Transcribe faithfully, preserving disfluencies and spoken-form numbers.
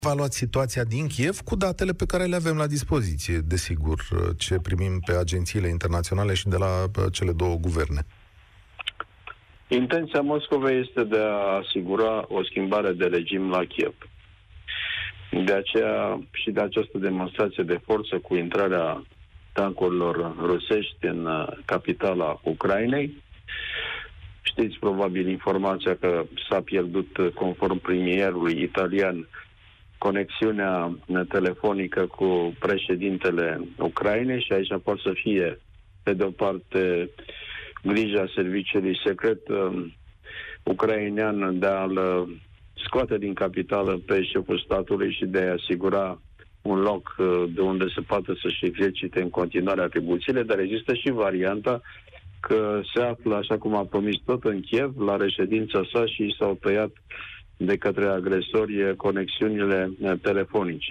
evaluat situația din Kiev cu datele pe care le avem la dispoziție, desigur, ce primim pe agențiile internaționale și de la cele două guverne. Intenția Moscovei este de a asigura o schimbare de regim la Kiev. De aceea și de această demonstrație de forță cu intrarea tancurilor rusești în capitala Ucrainei. Știți probabil informația că s-a pierdut, conform premierului italian, conexiunea telefonică cu președintele Ucrainei și aici poate să fie, pe de o parte, grija serviciului secret uh, ucrainean de a-l uh, scoate din capitală pe șeful statului și de a asigura un loc uh, de unde se poate să-și exercite în continuare atribuțiile, dar există și varianta că se află, așa cum a promis, tot în Kiev, la reședința sa și s-au tăiat de către agresori conexiunile telefonice.